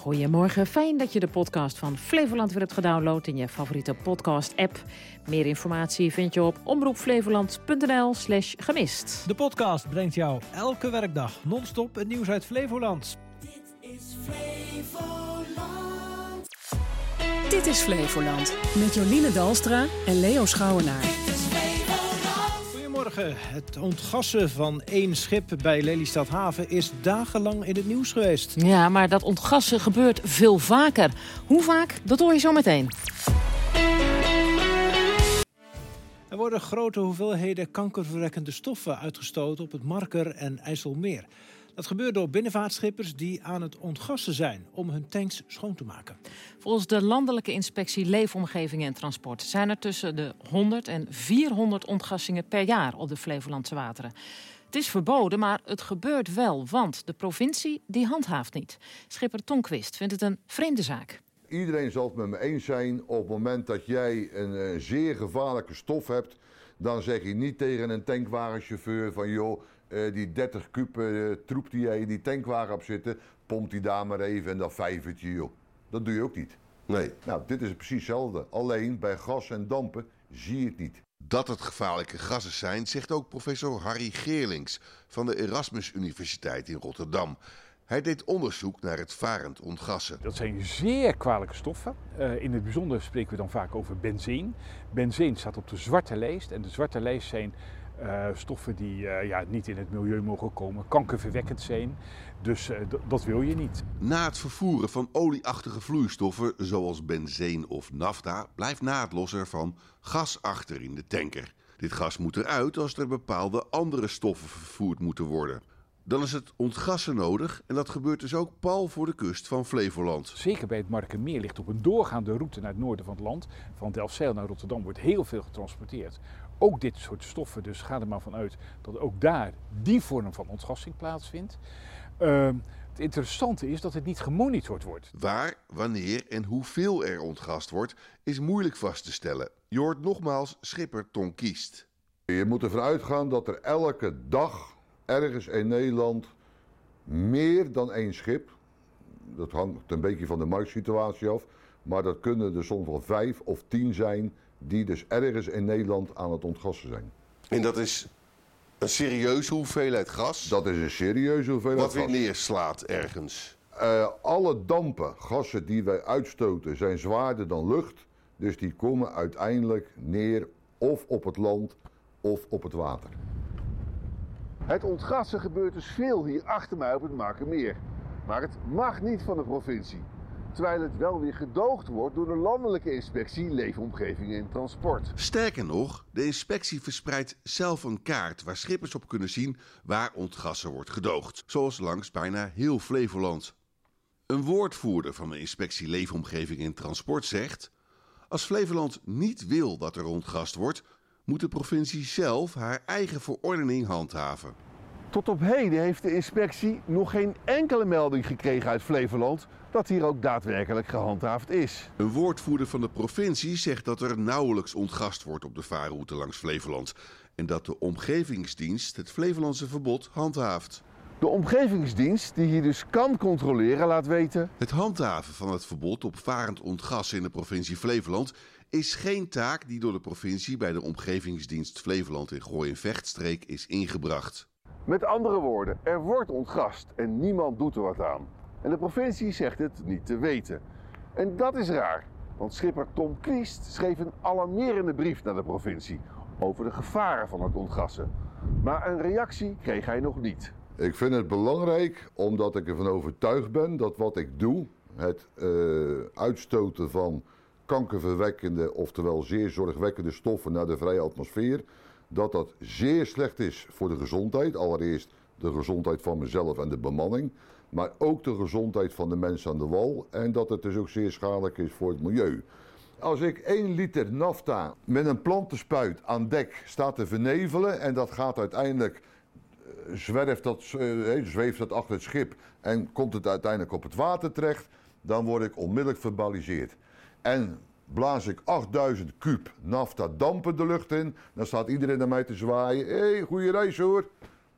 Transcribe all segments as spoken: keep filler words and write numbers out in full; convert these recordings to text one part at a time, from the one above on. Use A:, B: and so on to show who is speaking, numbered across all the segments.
A: Goedemorgen, fijn dat je de podcast van Flevoland weer hebt gedownload in je favoriete podcast-app. Meer informatie vind je op omroepflevoland.nl slash gemist.
B: De podcast brengt jou elke werkdag non-stop het nieuws uit Flevoland.
C: Dit is Flevoland.
D: Dit is Flevoland met Jolien Dalstra en Leo Schouwenaar.
B: Goedemorgen. Het ontgassen van één schip bij Lelystad Haven is dagenlang in het nieuws geweest.
A: Ja, maar dat ontgassen gebeurt veel vaker. Hoe vaak? Dat hoor je zo meteen.
B: Er worden grote hoeveelheden kankerverwekkende stoffen uitgestoten op het Marker en IJsselmeer. Dat gebeurt door binnenvaartschippers die aan het ontgassen zijn om hun tanks schoon te maken.
A: Volgens de Landelijke Inspectie Leefomgeving en Transport zijn er tussen de honderd en vierhonderd ontgassingen per jaar op de Flevolandse wateren. Het is verboden, maar het gebeurt wel, want de provincie die handhaaft niet. Schipper Tonquist vindt het een vreemde zaak.
E: Iedereen zal het met me eens zijn, op het moment dat jij een uh, zeer gevaarlijke stof hebt, dan zeg je niet tegen een tankwagenchauffeur van joh, uh, die dertig kuub uh, troep die jij in die tankwagen hebt zitten, pompt die daar maar even en dat vijvertje joh. Dat doe je ook niet.
F: Nee.
E: Nou, dit is precies hetzelfde. Alleen bij gas en dampen zie je het niet.
F: Dat het gevaarlijke gassen zijn, zegt ook professor Harry Geerlings van de Erasmus Universiteit in Rotterdam. Hij deed onderzoek naar het varend ontgassen.
G: Dat zijn zeer kwalijke stoffen. Uh, in het bijzonder spreken we dan vaak over benzeen. Benzeen staat op de zwarte lijst. En de zwarte lijst zijn uh, stoffen die uh, ja, niet in het milieu mogen komen, kankerverwekkend zijn. Dus uh, d- dat wil je niet.
F: Na het vervoeren van olieachtige vloeistoffen zoals benzeen of nafta blijft naadloos ervan gas achter in de tanker. Dit gas moet eruit als er bepaalde andere stoffen vervoerd moeten worden. Dan is het ontgassen nodig en dat gebeurt dus ook pal voor de kust van Flevoland.
G: Zeker bij het Markermeer ligt op een doorgaande route naar het noorden van het land. Van Delfzijl naar Rotterdam wordt heel veel getransporteerd. Ook dit soort stoffen, dus ga er maar vanuit dat ook daar die vorm van ontgassing plaatsvindt. Uh, het interessante is dat het niet gemonitord wordt.
F: Waar, wanneer en hoeveel er ontgast wordt is moeilijk vast te stellen. Je hoort nogmaals schipper Tonquist.
E: Je moet ervan uitgaan dat er elke dag ergens in Nederland meer dan één schip, dat hangt een beetje van de marktsituatie af, maar dat kunnen er soms wel vijf of tien zijn die dus ergens in Nederland aan het ontgassen zijn.
F: En dat is een serieuze hoeveelheid gas?
E: Dat is een serieuze hoeveelheid
F: Wat weer
E: gas.
F: neerslaat ergens?
E: Uh, alle dampen, gassen die wij uitstoten zijn zwaarder dan lucht, dus die komen uiteindelijk neer of op het land of op het water.
H: Het ontgassen gebeurt dus veel hier achter mij op het Markermeer. Maar het mag niet van de provincie. Terwijl het wel weer gedoogd wordt door de Landelijke Inspectie Leefomgeving en Transport.
F: Sterker nog, de inspectie verspreidt zelf een kaart waar schippers op kunnen zien waar ontgassen wordt gedoogd. Zoals langs bijna heel Flevoland. Een woordvoerder van de inspectie Leefomgeving en Transport zegt: als Flevoland niet wil dat er ontgast wordt, moet de provincie zelf haar eigen verordening handhaven.
H: Tot op heden heeft de inspectie nog geen enkele melding gekregen uit Flevoland dat hier ook daadwerkelijk gehandhaafd is.
F: Een woordvoerder van de provincie zegt dat er nauwelijks ontgast wordt op de vaarroute langs Flevoland en dat de omgevingsdienst het Flevolandse verbod handhaaft.
H: De omgevingsdienst, die hier dus kan controleren, laat weten:
F: het handhaven van het verbod op varend ontgassen in de provincie Flevoland is geen taak die door de provincie bij de omgevingsdienst Flevoland in Gooi- en Vechtstreek is ingebracht.
H: Met andere woorden, er wordt ontgast en niemand doet er wat aan. En de provincie zegt het niet te weten. En dat is raar, want schipper Tonquist schreef een alarmerende brief naar de provincie over de gevaren van het ontgassen. Maar een reactie kreeg hij nog niet.
E: Ik vind het belangrijk omdat ik ervan overtuigd ben dat wat ik doe, het uh, uitstoten van kankerverwekkende, oftewel zeer zorgwekkende stoffen naar de vrije atmosfeer, dat dat zeer slecht is voor de gezondheid. Allereerst de gezondheid van mezelf en de bemanning, maar ook de gezondheid van de mensen aan de wal en dat het dus ook zeer schadelijk is voor het milieu. Als ik één liter nafta met een plantenspuit aan dek sta te vernevelen en dat gaat uiteindelijk, uh, zwerft dat, uh, zweeft dat achter het schip en komt het uiteindelijk op het water terecht, dan word ik onmiddellijk verbaliseerd. En blaas ik achtduizend kuub nafta dampen de lucht in, dan staat iedereen naar mij te zwaaien. Hé, hey, goede reis hoor.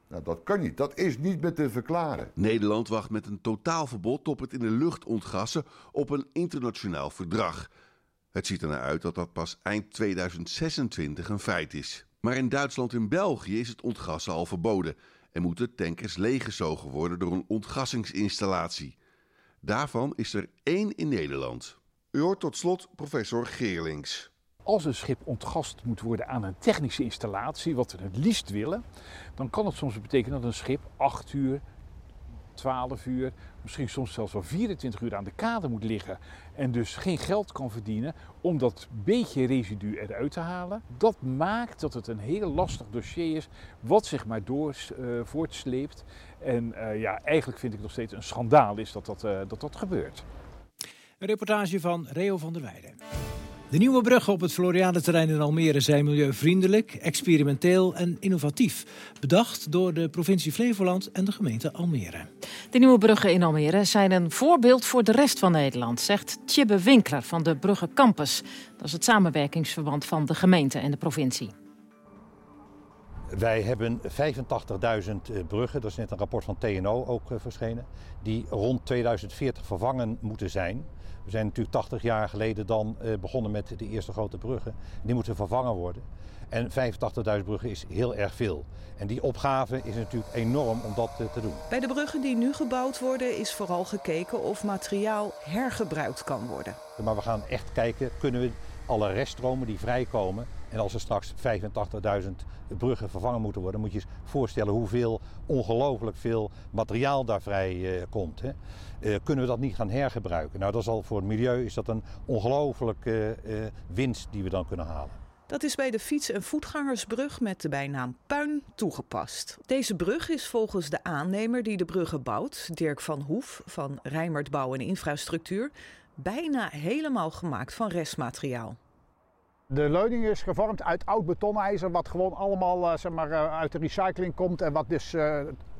E: Nou, dat kan niet. Dat is niet meer te verklaren.
F: Nederland wacht met een totaalverbod op het in de lucht ontgassen op een internationaal verdrag. Het ziet er naar uit dat dat pas eind tweeduizend zesentwintig een feit is. Maar in Duitsland en België is het ontgassen al verboden en moeten tankers leeggezogen worden door een ontgassingsinstallatie. Daarvan is er één in Nederland. U hoort tot slot professor Geerlings.
G: Als een schip ontgast moet worden aan een technische installatie, wat we het liefst willen, dan kan het soms betekenen dat een schip acht uur, twaalf uur, misschien soms zelfs wel vierentwintig uur aan de kade moet liggen en dus geen geld kan verdienen om dat beetje residu eruit te halen. Dat maakt dat het een heel lastig dossier is wat zich maar door uh, voortsleept. En uh, ja, eigenlijk vind ik nog steeds een schandaal is dat dat, uh, dat, dat gebeurt.
B: Een reportage van Reo van der Weijden. De nieuwe bruggen op het Floriade-terrein in Almere zijn milieuvriendelijk, experimenteel en innovatief. Bedacht door de provincie Flevoland en de gemeente Almere.
A: De nieuwe bruggen in Almere zijn een voorbeeld voor de rest van Nederland, zegt Tjibbe Winkler van de Bruggen Campus. Dat is het samenwerkingsverband van de gemeente en de provincie.
C: Wij hebben vijfentachtigduizend bruggen, dat is net een rapport van T N O ook verschenen, die rond tweeduizend veertig vervangen moeten zijn. We zijn natuurlijk tachtig jaar geleden dan begonnen met de eerste grote bruggen. Die moeten vervangen worden. En vijfentachtigduizend bruggen is heel erg veel. En die opgave is natuurlijk enorm om dat te doen.
I: Bij de bruggen die nu gebouwd worden is vooral gekeken of materiaal hergebruikt kan worden.
C: Maar we gaan echt kijken, kunnen we alle reststromen die vrijkomen. En als er straks vijfentachtigduizend bruggen vervangen moeten worden, moet je je voorstellen hoeveel ongelooflijk veel materiaal daar vrij uh, komt. Hè. Uh, kunnen we dat niet gaan hergebruiken? Nou, dat is al voor het milieu is dat een ongelooflijke uh, winst die we dan kunnen halen.
I: Dat is bij de fiets- en voetgangersbrug met de bijnaam Puin toegepast. Deze brug is volgens de aannemer die de bruggen bouwt, Dirk van Hoef van Rijmert Bouw en Infrastructuur, bijna helemaal gemaakt van restmateriaal.
J: De leuning is gevormd uit oud betonijzer, wat gewoon allemaal uh, zeg maar, uh, uit de recycling komt en wat dus uh,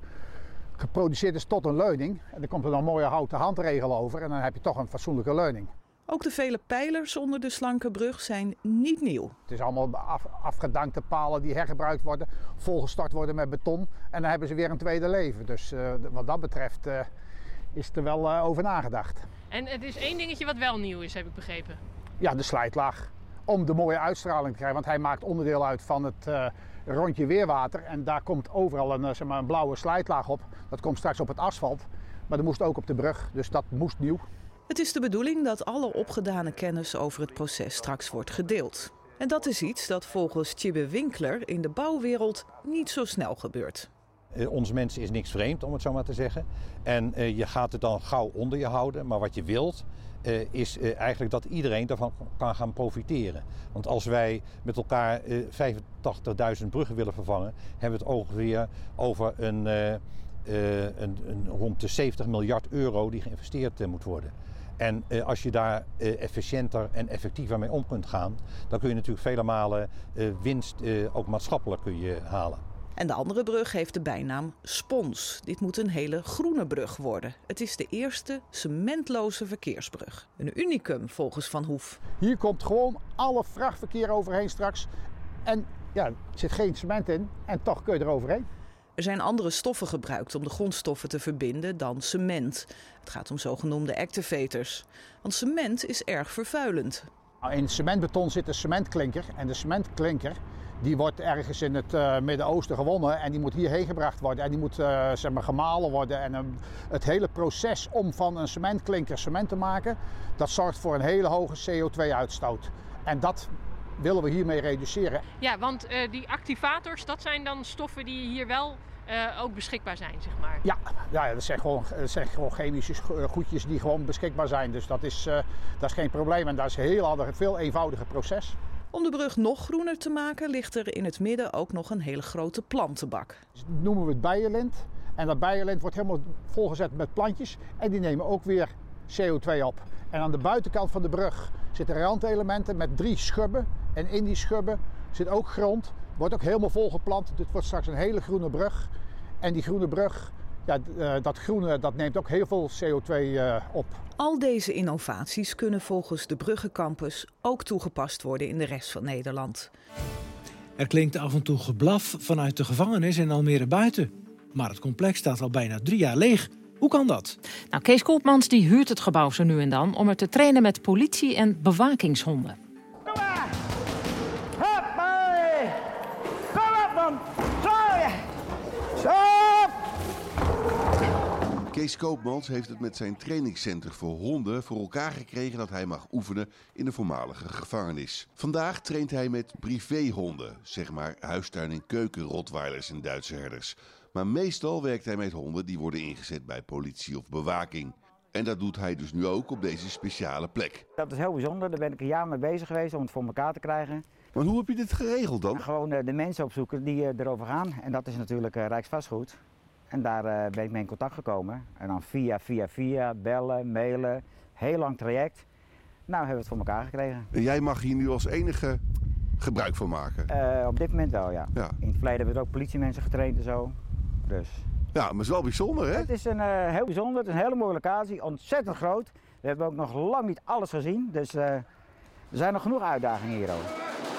J: geproduceerd is tot een leuning. En dan komt er dan een mooie houten handregel over en dan heb je toch een fatsoenlijke leuning.
I: Ook de vele pijlers onder de slanke brug zijn niet nieuw.
J: Het is allemaal af, afgedankte palen die hergebruikt worden, volgestort worden met beton en dan hebben ze weer een tweede leven. Dus uh, wat dat betreft uh, is er wel uh, over nagedacht.
K: En het is één dingetje wat wel nieuw is, heb ik begrepen.
J: Ja, de slijtlaag. Om de mooie uitstraling te krijgen, want hij maakt onderdeel uit van het uh, rondje weerwater. En daar komt overal een, zeg maar, een blauwe slijtlaag op. Dat komt straks op het asfalt, maar dat moest ook op de brug, dus dat moest nieuw.
I: Het is de bedoeling dat alle opgedane kennis over het proces straks wordt gedeeld. En dat is iets dat volgens Tjibbe Winkler in de bouwwereld niet zo snel gebeurt.
C: Uh, onze mensen is niks vreemd, om het zo maar te zeggen. En uh, je gaat het dan gauw onder je houden, maar wat je wilt uh, is uh, eigenlijk dat iedereen daarvan kan gaan profiteren. Want als wij met elkaar uh, vijfentachtigduizend bruggen willen vervangen, hebben we het ongeveer over een, uh, uh, een, een rond de zeventig miljard euro die geïnvesteerd uh, moet worden. En uh, als je daar uh, efficiënter en effectiever mee om kunt gaan, dan kun je natuurlijk vele malen uh, winst uh, ook maatschappelijk kun je halen.
I: En de andere brug heeft de bijnaam Spons. Dit moet een hele groene brug worden. Het is de eerste cementloze verkeersbrug. Een unicum volgens Van Hoef.
J: Hier komt gewoon alle vrachtverkeer overheen straks. En ja, er zit geen cement in en toch kun je er overheen.
I: Er zijn andere stoffen gebruikt om de grondstoffen te verbinden dan cement. Het gaat om zogenoemde activators. Want cement is erg vervuilend.
J: In cementbeton zit een cementklinker. En de cementklinker die wordt ergens in het uh, Midden-Oosten gewonnen. En die moet hierheen gebracht worden. En die moet uh, zeg maar, gemalen worden. En uh, het hele proces om van een cementklinker cement te maken, dat zorgt voor een hele hoge C O twee uitstoot. En dat willen we hiermee reduceren.
K: Ja, want uh, die activators, dat zijn dan stoffen die hier wel uh, ook beschikbaar zijn, zeg maar.
J: Ja, ja dat, zijn gewoon, dat zijn gewoon chemische goedjes die gewoon beschikbaar zijn. Dus dat is, uh, dat is geen probleem en dat is een heel ander, veel eenvoudiger proces.
I: Om de brug nog groener te maken ligt er in het midden ook nog een hele grote plantenbak.
J: Dat noemen we het bijenlint. En dat bijenlint wordt helemaal volgezet met plantjes en die nemen ook weer C O twee op. En aan de buitenkant van de brug zitten randelementen met drie schubben. En in die schubben zit ook grond. Wordt ook helemaal volgeplant. Dit wordt straks een hele groene brug. En die groene brug, ja, dat groene dat neemt ook heel veel C O twee op.
I: Al deze innovaties kunnen volgens de Bruggen Campus ook toegepast worden in de rest van Nederland.
B: Er klinkt af en toe geblaf vanuit de gevangenis in Almere Buiten. Maar het complex staat al bijna drie jaar leeg. Hoe kan dat?
A: Nou, Kees Koopmans die huurt het gebouw zo nu en dan om er te trainen met politie- en bewakingshonden.
L: Kom maar! Hoppa! Kom op man! Zo! Zo!
F: Kees Koopmans heeft het met zijn trainingscenter voor honden voor elkaar gekregen dat hij mag oefenen in de voormalige gevangenis. Vandaag traint hij met privéhonden, zeg maar huistuin- en keukenrotweilers en Duitse herders. Maar meestal werkt hij met honden die worden ingezet bij politie of bewaking. En dat doet hij dus nu ook op deze speciale plek.
M: Dat is heel bijzonder, daar ben ik een jaar mee bezig geweest om het voor elkaar te krijgen.
F: Maar hoe heb je dit geregeld dan?
M: Gewoon de mensen opzoeken die erover gaan. En dat is natuurlijk Rijksvastgoed. En daar uh, ben ik mee in contact gekomen. En dan via, via, via, bellen, mailen. Heel lang traject. Nou hebben we het voor elkaar gekregen.
F: En jij mag hier nu als enige gebruik van maken?
M: Uh, op dit moment wel, ja.
F: ja.
M: In het verleden hebben we ook politiemensen getraind en zo. Dus.
F: Ja, maar het is wel bijzonder, hè?
M: Het is een, uh, heel bijzonder. Het is een hele mooie locatie. Ontzettend groot. We hebben ook nog lang niet alles gezien. Dus uh, er zijn nog genoeg uitdagingen hier ook.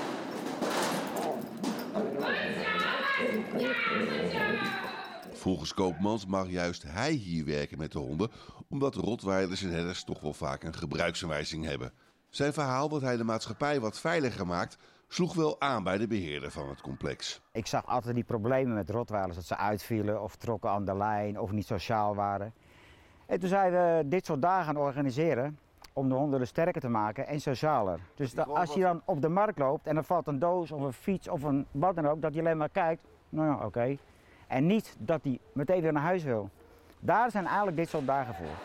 F: Volgens Koopmans mag juist hij hier werken met de honden, omdat rotweilers en herders toch wel vaak een gebruiksaanwijzing hebben. Zijn verhaal dat hij de maatschappij wat veiliger maakt, sloeg wel aan bij de beheerder van het complex.
M: Ik zag altijd die problemen met rotweilers, dat ze uitvielen of trokken aan de lijn of niet sociaal waren. En toen zijn we dit soort dagen gaan organiseren om de honden dus sterker te maken en socialer. Dus da, als je dan op de markt loopt en er valt een doos of een fiets of een wat dan ook, dat je alleen maar kijkt, nou ja, oké. Okay. En niet dat hij meteen weer naar huis wil. Daar zijn eigenlijk dit soort dagen voor.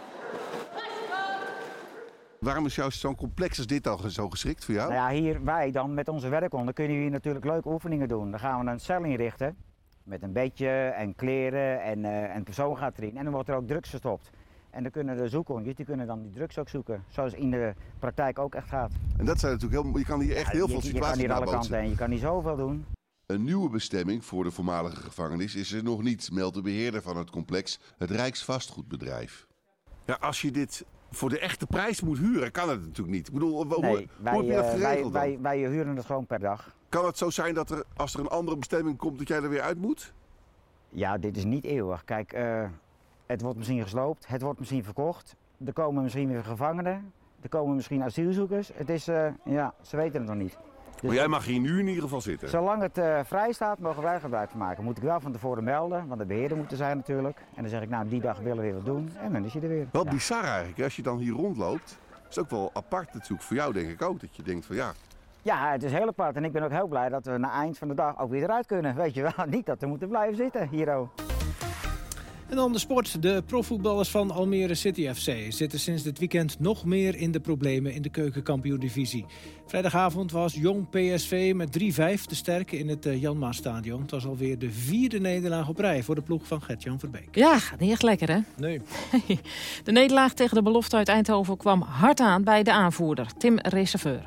F: Waarom is juist zo'n complex als dit al zo geschikt voor jou?
M: Nou ja, hier wij dan met onze werkhonden kunnen we hier natuurlijk leuke oefeningen doen. Dan gaan we een cel inrichten met een bedje en kleren en uh, een persoon gaat erin. En dan wordt er ook drugs verstopt. En dan kunnen de zoekhondjes, die kunnen dan die drugs ook zoeken. Zoals in de praktijk ook echt gaat.
F: En dat zijn natuurlijk heel, je kan hier echt heel
M: ja,
F: veel
M: je,
F: situaties
M: je kan hier alle
F: nabootsen.
M: kanten en je kan hier zoveel doen.
F: Een nieuwe bestemming voor de voormalige gevangenis is er nog niet, meldt de beheerder van het complex, het Rijksvastgoedbedrijf. Ja, als je dit voor de echte prijs moet huren, kan het natuurlijk niet. Ik bedoel, hoe,
M: nee,
F: hoe
M: wij,
F: heb je dat geregeld
M: wij,
F: dan?
M: wij, wij huren het gewoon per dag.
F: Kan het zo zijn dat er, als er een andere bestemming komt, dat jij er weer uit moet?
M: Ja, dit is niet eeuwig. Kijk, uh, het wordt misschien gesloopt, het wordt misschien verkocht. Er komen misschien weer gevangenen, er komen misschien asielzoekers. Het is, uh, ja, ze weten het nog niet. Dus
F: maar jij mag hier nu in ieder geval zitten?
M: Zolang het uh, vrij staat, mogen wij gebruik van maken. Moet ik wel van tevoren melden, want de beheerder moet er zijn natuurlijk. En dan zeg ik, nou, die dag willen we weer wat doen. En dan is je er weer.
F: Wel
M: ja.
F: bizar eigenlijk, als je dan hier rondloopt. Het is ook wel apart natuurlijk voor jou, denk ik ook. Dat je denkt van ja...
M: Ja, het is heel apart. En ik ben ook heel blij dat we na eind van de dag ook weer eruit kunnen. Weet je wel, niet dat we moeten blijven zitten hier ook.
B: En dan de sport. De profvoetballers van Almere City F C zitten sinds dit weekend nog meer in de problemen in de keukenkampioen-divisie. Vrijdagavond was Jong P S V met drie vijf te sterk in het Jan Maas Stadion. Het was alweer de vierde nederlaag op rij voor de ploeg van Gert-Jan Verbeek.
A: Ja, gaat niet echt lekker, hè?
B: Nee.
A: De nederlaag tegen de belofte uit Eindhoven kwam hard aan bij de aanvoerder, Tim Reserveur.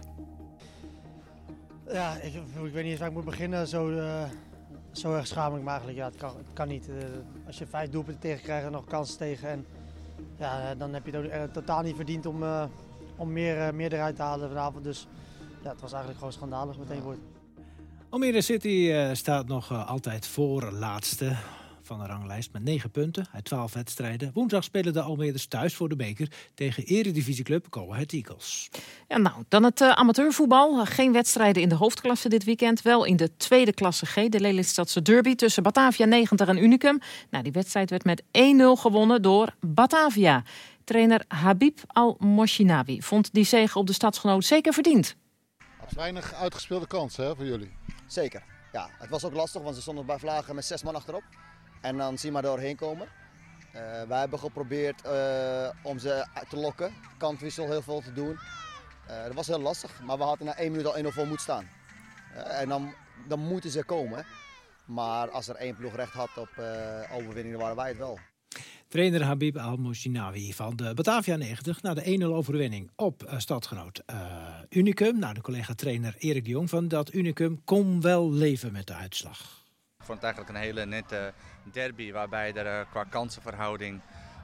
N: Ja, ik, ik weet niet eens waar ik moet beginnen. Zo... Uh... Zo erg schaam ik me eigenlijk. Ja, het kan, het kan niet. Uh, als je vijf doelpunten tegen krijgt en nog kansen tegen. En, ja, dan heb je het ook uh, totaal niet verdiend om, uh, om meer, uh, meer eruit te halen vanavond. Dus ja, het was eigenlijk gewoon schandalig met één woord.
B: Almere City uh, staat nog uh, altijd voor laatste van de ranglijst met negen punten uit twaalf wedstrijden. Woensdag spelen de Almeerders thuis voor de beker tegen eredivisieclub Go Ahead Eagles.
A: Ja, nou, dan het uh, amateurvoetbal. Geen wedstrijden in de hoofdklasse dit weekend. Wel in de tweede klasse G, de Lelystadse derby tussen Batavia negentig en Unicum. Nou, die wedstrijd werd met één nul gewonnen door Batavia. Trainer Habib Al-Moshinawi vond die zege op de stadsgenoot zeker verdiend.
O: Weinig uitgespeelde kansen hè, voor jullie.
P: Zeker. Ja, het was ook lastig, want ze stonden bij Vlagen met zes man achterop. En dan zie je maar doorheen komen. Uh, wij hebben geprobeerd uh, om ze te lokken, kantwissel heel veel te doen. Uh, dat was heel lastig, maar we hadden na één minuut al één nul voor moeten staan. Uh, en dan, dan moeten ze komen. Maar als er één ploeg recht had op uh, overwinning, dan waren wij het wel.
B: Trainer Habib Al-Moshinawi van de Batavia negentig na de één nul overwinning op uh, stadgenoot uh, Unicum. Nou, de collega-trainer Erik de Jong van dat Unicum kon wel leven met de uitslag.
Q: Ik vond het eigenlijk een hele nette derby waarbij er uh, qua kansenverhouding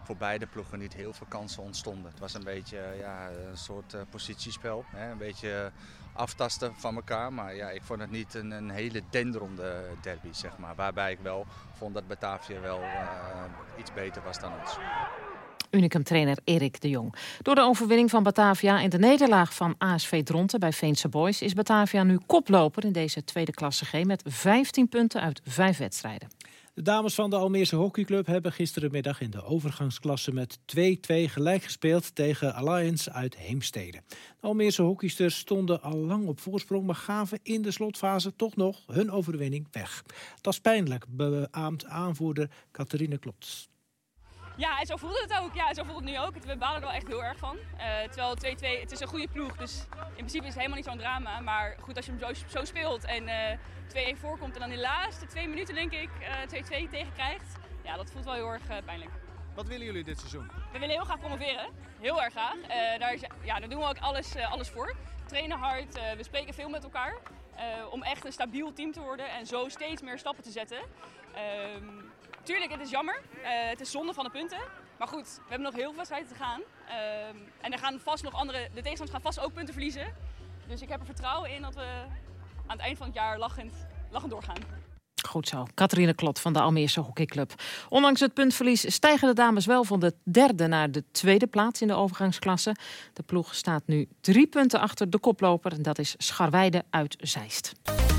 Q: voor beide ploegen niet heel veel kansen ontstonden. Het was een beetje ja, een soort uh, positiespel, hè? Een beetje aftasten van elkaar. Maar ja, ik vond het niet een, een hele denderende derby, zeg maar. Waarbij ik wel vond dat Batavia wel uh, iets beter was dan ons.
A: Unicum-trainer Erik de Jong. Door de overwinning van Batavia en de nederlaag van A S V Dronten bij Veense Boys is Batavia nu koploper in deze tweede klasse G met vijftien punten uit vijf wedstrijden.
B: De dames van de Almeerse hockeyclub hebben gisterenmiddag in de overgangsklasse met twee-twee gelijk gespeeld tegen Alliance uit Heemstede. De Almeerse hockeysters stonden al lang op voorsprong, maar gaven in de slotfase toch nog hun overwinning weg. Dat was pijnlijk, beaamt aanvoerder Catharine Klots.
R: Ja, en zo voelde het ook. Ja, zo voelt het nu ook. We balen er wel echt heel erg van. Uh, terwijl twee-twee, het is een goede ploeg, dus in principe is het helemaal niet zo'n drama. Maar goed, als je hem zo, zo speelt en uh, twee-een voorkomt en dan in de laatste twee minuten, denk ik, uh, twee-twee tegenkrijgt. Ja, dat voelt wel heel erg uh, pijnlijk.
S: Wat willen jullie dit seizoen?
R: We willen heel graag promoveren. Heel erg graag. Uh, daar, is, ja, daar doen we ook alles, uh, alles voor. We trainen hard, uh, we spreken veel met elkaar. Uh, om echt een stabiel team te worden en zo steeds meer stappen te zetten. Uh, Tuurlijk, het is jammer. Uh, het is zonde van de punten. Maar goed, we hebben nog heel veel wedstrijden te gaan. Uh, en er gaan vast nog andere, de tegenstanders gaan vast ook punten verliezen. Dus ik heb er vertrouwen in dat we aan het eind van het jaar lachend, lachend doorgaan.
A: Goed zo. Catharine Klot van de Almeerse hockeyclub. Ondanks het puntverlies stijgen de dames wel van de derde naar de tweede plaats in de overgangsklasse. De ploeg staat nu drie punten achter de koploper. En dat is Scharweide uit Zeist.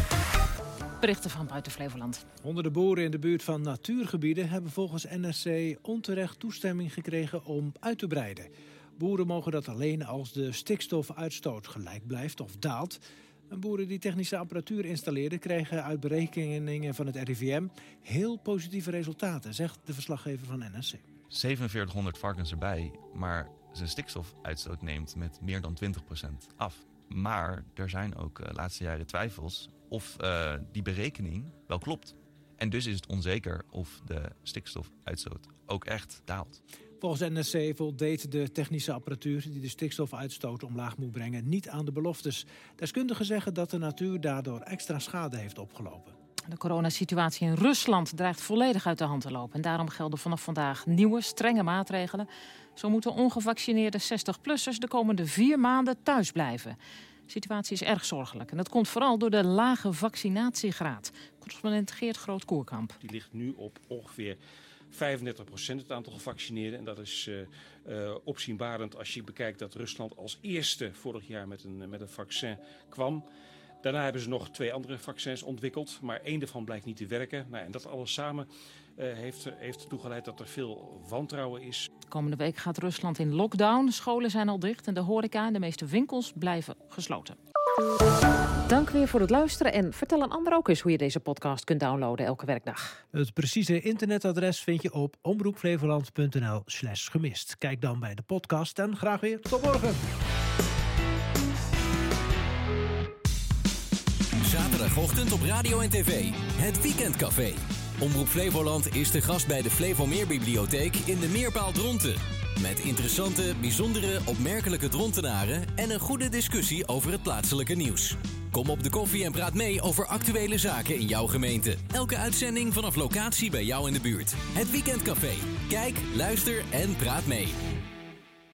A: Berichten van buiten Flevoland.
B: Honderden boeren in de buurt van natuurgebieden hebben volgens N R C onterecht toestemming gekregen om uit te breiden. Boeren mogen dat alleen als de stikstofuitstoot gelijk blijft of daalt. En boeren die technische apparatuur installeerden kregen uit berekeningen van het R I V M heel positieve resultaten, zegt de verslaggever van N R C.
T: zevenenveertighonderd varkens erbij, maar zijn stikstofuitstoot neemt met meer dan twintig procent af. Maar er zijn ook de uh, laatste jaren twijfels of uh, die berekening wel klopt. En dus is het onzeker of de stikstofuitstoot ook echt daalt.
B: Volgens N R C voldeed de technische apparatuur die de stikstofuitstoot omlaag moet brengen niet aan de beloftes. Deskundigen zeggen dat de natuur daardoor extra schade heeft opgelopen.
A: De coronasituatie in Rusland dreigt volledig uit de hand te lopen. En daarom gelden vanaf vandaag nieuwe, strenge maatregelen. Zo moeten ongevaccineerde zestig-plussers de komende vier maanden thuis blijven. De situatie is erg zorgelijk. En dat komt vooral door de lage vaccinatiegraad. Correspondent Geert Groot-Koerkamp.
U: Die ligt nu op ongeveer vijfendertig procent het aantal gevaccineerden. En dat is uh, uh, opzienbarend als je bekijkt dat Rusland als eerste vorig jaar met een, met een vaccin kwam. Daarna hebben ze nog twee andere vaccins ontwikkeld, maar één daarvan blijkt niet te werken. Nou, en dat alles samen uh, heeft, heeft ertoe geleid dat er veel wantrouwen is.
A: De komende week gaat Rusland in lockdown. De scholen zijn al dicht en de horeca en de meeste winkels blijven gesloten. Dank weer voor het luisteren en vertel een ander ook eens hoe je deze podcast kunt downloaden elke werkdag.
B: Het precieze internetadres vind je op omroepflevoland.nl slash gemist. Kijk dan bij de podcast en graag weer tot morgen.
V: Zaterdagochtend op radio en tv. Het Weekendcafé. Omroep Flevoland is de gast bij de Flevomeerbibliotheek in de Meerpaal Dronten. Met interessante, bijzondere, opmerkelijke Drontenaren en een goede discussie over het plaatselijke nieuws. Kom op de koffie en praat mee over actuele zaken in jouw gemeente. Elke uitzending vanaf locatie bij jou in de buurt. Het Weekendcafé. Kijk, luister en praat mee.